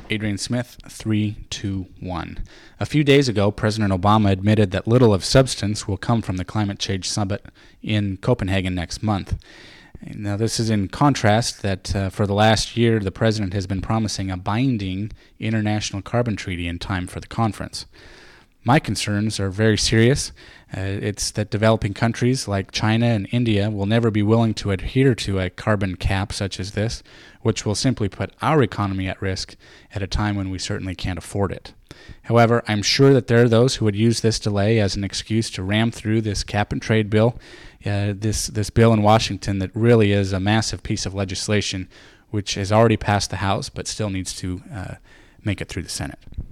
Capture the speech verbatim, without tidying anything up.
Adrian Smith, three, two, one. A few days ago, President Obama admitted that little of substance will come from the climate change summit in Copenhagen next month. Now, this is in contrast that uh, for the last year, the president has been promising a binding international carbon treaty in time for the conference. My concerns are very serious. Uh, it's that developing countries like China and India will never be willing to adhere to a carbon cap such as this, which will simply put our economy at risk at a time when we certainly can't afford it. However, I'm sure that there are those who would use this delay as an excuse to ram through this cap-and-trade bill, uh, this, this bill in Washington that really is a massive piece of legislation which has already passed the House but still needs to uh, make it through the Senate.